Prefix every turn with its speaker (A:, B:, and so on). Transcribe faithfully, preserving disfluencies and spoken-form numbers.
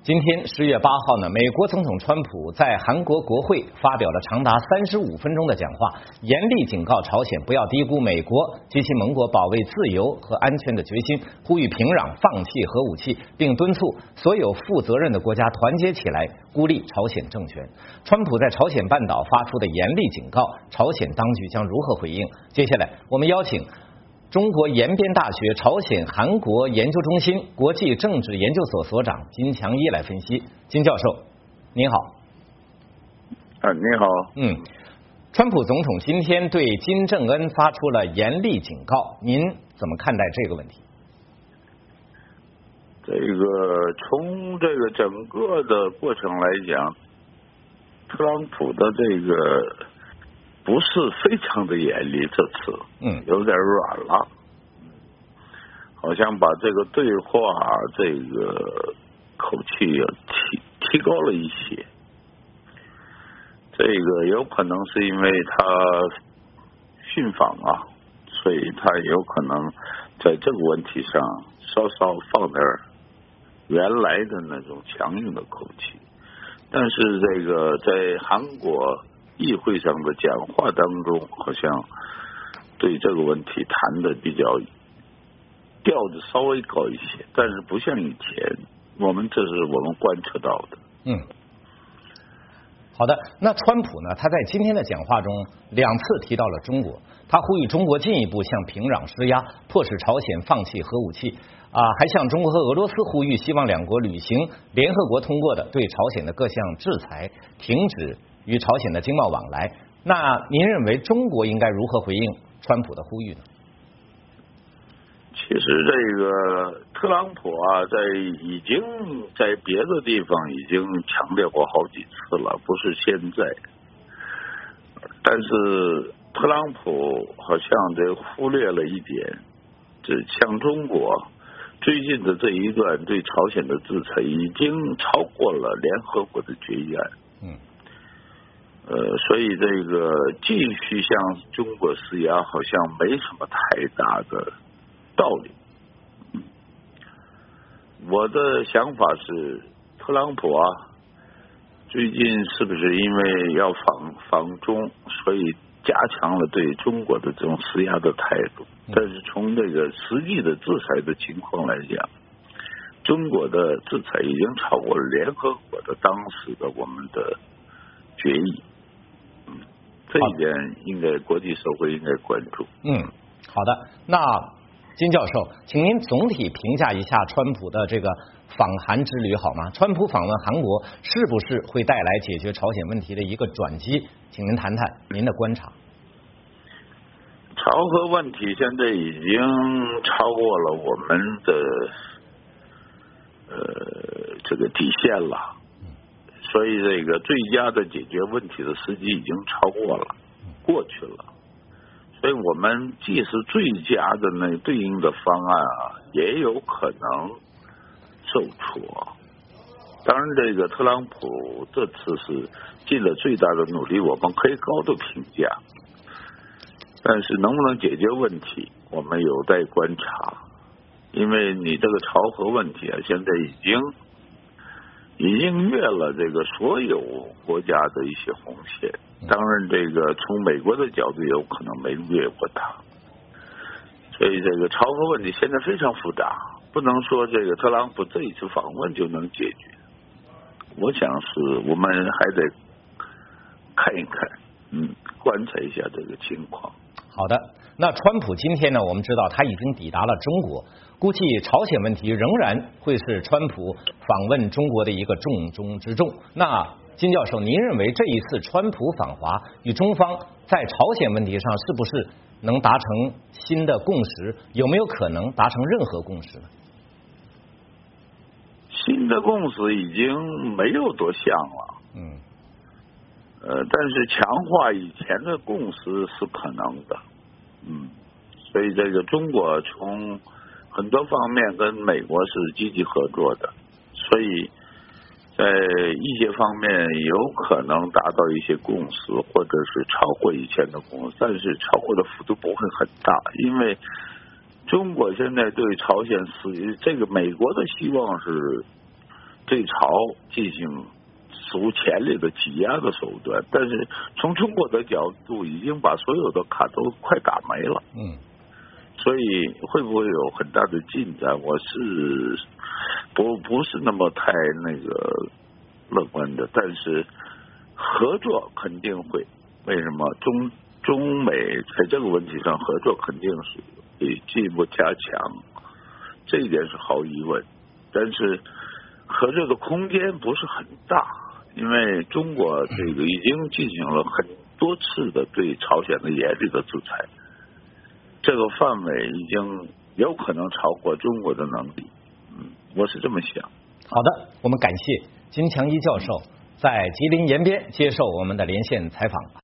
A: 今天十月八号呢，美国总统川普在韩国国会发表了长达三十五分钟的讲话，严厉警告朝鲜不要低估美国及其盟国保卫自由和安全的决心，呼吁平壤放弃核武器，并敦促所有负责任的国家团结起来孤立朝鲜政权。川普在朝鲜半岛发出的严厉警告，朝鲜当局将如何回应？接下来我们邀请中国延边大学朝鲜韩国研究中心国际政治研究所所长金强一来分析。金教授，您好。
B: 啊，你好。
A: 嗯，川普总统今天对金正恩发出了严厉警告，您怎么看待这个问题？
B: 这个从这个整个的过程来讲，特朗普的这个不是非常的严厉，这次
A: 嗯
B: 有点软了，好像把这个对话这个口气提提高了一些。这个有可能是因为他训访啊，所以他有可能在这个问题上稍稍放点原来的那种强硬的口气。但是这个在韩国议会上的讲话当中，好像对这个问题谈的比较调子稍微高一些，但是不像以前，我们这是我们观察到的。
A: 嗯，好的。那川普呢？他在今天的讲话中两次提到了中国，他呼吁中国进一步向平壤施压，迫使朝鲜放弃核武器啊，还向中国和俄罗斯呼吁，希望两国履行联合国通过的对朝鲜的各项制裁，停止与朝鲜的经贸往来。那您认为中国应该如何回应川普的呼吁呢？
B: 其实这个特朗普啊，在已经在别的地方已经强调过好几次了，不是现在。但是特朗普好像这忽略了一点，这像中国最近的这一段对朝鲜的制裁已经超过了联合国的决议案。
A: 嗯。
B: 呃，所以这个继续向中国施压，好像没什么太大的道理。嗯，我的想法是，特朗普啊，最近是不是因为要访访中，所以加强了对中国的这种施压的态度？但是从这个实际的制裁的情况来讲，中国的制裁已经超过了联合国的当时的我们的决议。嗯，这一点应该国际社会应该关注。
A: 嗯，好的。那金教授，请您总体评价一下川普的这个访韩之旅好吗？川普访问韩国是不是会带来解决朝鲜问题的一个转机？请您谈谈您的观察。
B: 朝核问题现在已经超过了我们的呃这个底线了，所以这个最佳的解决问题的时机已经超过了，过去了。所以我们即使最佳的那对应的方案啊，也有可能受挫。当然，这个特朗普这次是尽了最大的努力，我们可以高度评价。但是能不能解决问题，我们有待观察。因为你这个朝核问题啊，现在已经已经越了这个所有国家的一些红线。当然，这个从美国的角度有可能没越过它。所以这个朝核问题现在非常复杂，不能说这个特朗普这一次访问就能解决。我想是我们还得看一看，嗯，观察一下这个情况。
A: 好的，那川普今天呢，我们知道他已经抵达了中国，估计朝鲜问题仍然会是川普访问中国的一个重中之重。那金教授，您认为这一次川普访华与中方在朝鲜问题上是不是能达成新的共识？有没有可能达成任何共识呢？
B: 新的共识已经没有多像了。
A: 嗯。
B: 呃，但是强化以前的共识是可能的。嗯。所以这个中国从很多方面跟美国是积极合作的，所以在一些方面有可能达到一些共识，或者是超过以前的共识，但是超过的幅度不会很大，因为中国现在对朝鲜是这个美国的希望是对朝进行史无前例的挤压的手段，但是从中国的角度，已经把所有的卡都快打没了。嗯，所以会不会有很大的进展？我是不不是那么太那个乐观的，但是合作肯定会。为什么中中美在这个问题上合作肯定是会进一步加强，这一点是毫无疑问。但是合作的空间不是很大，因为中国这个已经进行了很多次的对朝鲜的严厉的制裁，这个范围已经有可能超过中国的能力。嗯，我是这么想。
A: 好的，我们感谢金强一教授在吉林延边接受我们的连线采访。